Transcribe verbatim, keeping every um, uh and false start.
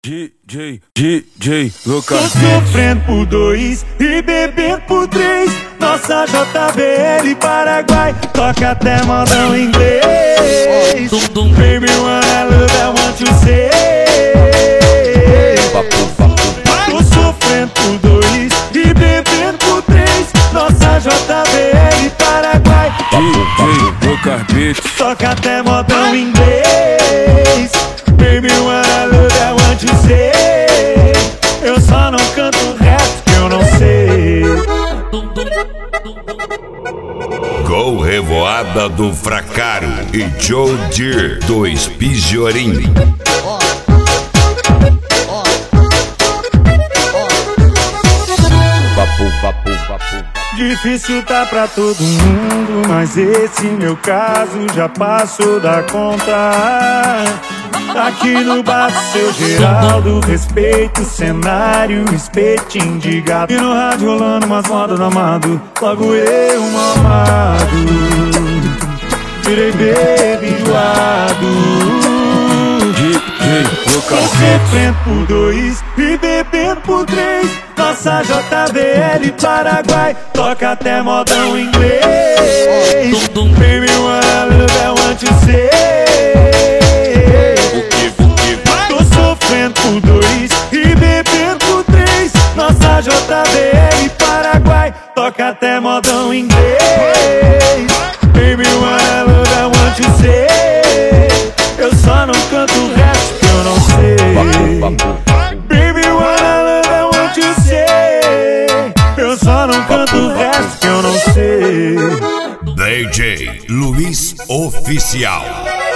D J, D J, Lucas. Tô sofrendo por dois e bebendo por três. Nossa J B L Paraguai toca até modão inglês. Baby, wanna love, I want you say. Tô sofrendo por dois e bebendo por três. Nossa J B L Paraguai D J, Lucas Beats. toca até modão inglês. Baby, wanna love, I want you say. Eu só não canto o resto que eu não sei. Gol Revoada do Fracaro e Joe Deere, dois Pijiorim. Difícil tá pra todo mundo, mas esse meu caso já passou da conta. Aqui no bar do seu Geraldo, respeito o cenário, espetinho de gato. E no rádio rolando umas modas do amado, logo eu, mamado, virei baby enjoado. D J, Lucas Beats. Sofrendo por dois e bebendo por três. Nossa J B L Paraguai toca até modão inglês. Baby, wanna love, I want you say. Tô sofrendo por dois e bebendo por três. Nossa J B L Paraguai toca até modão inglês. Baby, wanna love, I want you say. Eu só não canto o resto que eu não sei. Baby, wanna love, I want you say. Eu só não canto o resto que eu não sei. D J Luiz Oficial.